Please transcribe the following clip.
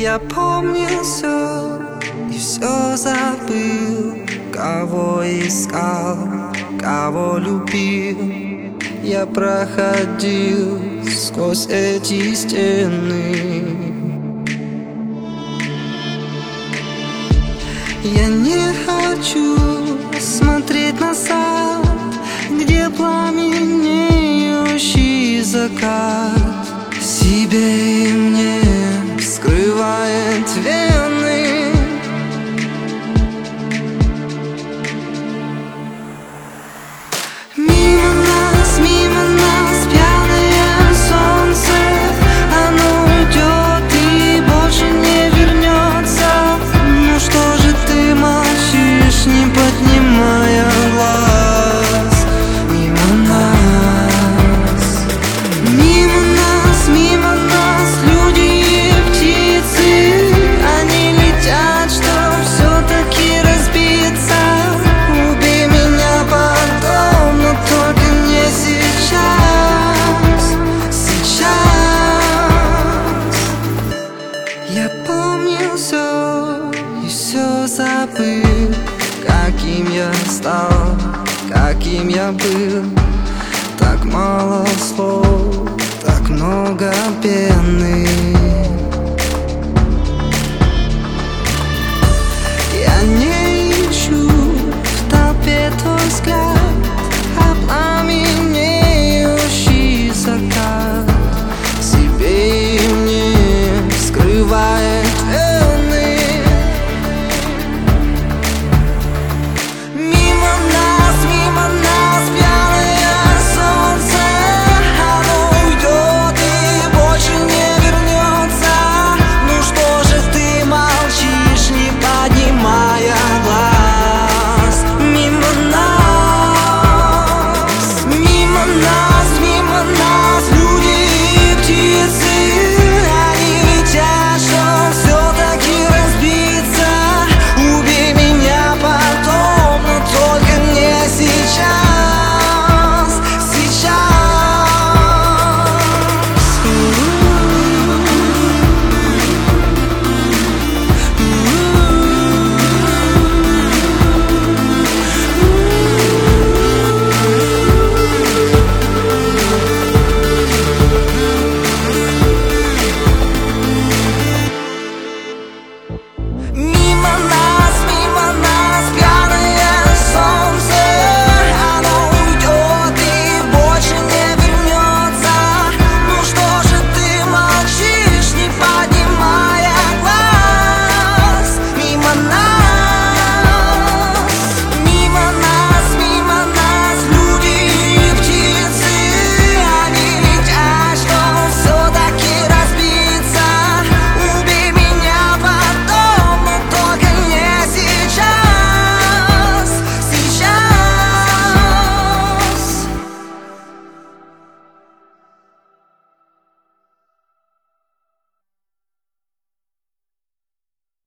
Я помнил все и все забыл. Кого искал, кого любил. Я проходил сквозь эти стены. Я не хочу смотреть назад, где пламенеющий закат себе и мне вскрывает вены. Мимо нас пьяное солнце. Оно уйдет и больше не вернется. Ну что же ты молчишь, не поднимая глаз? Мимо нас люди и птицы. Они летят, чтоб все-таки разбиться. Убей меня потом, но только не сейчас. Я помнил все и все забыл. Каким я стал, каким я был. Так мало слов, так много пены.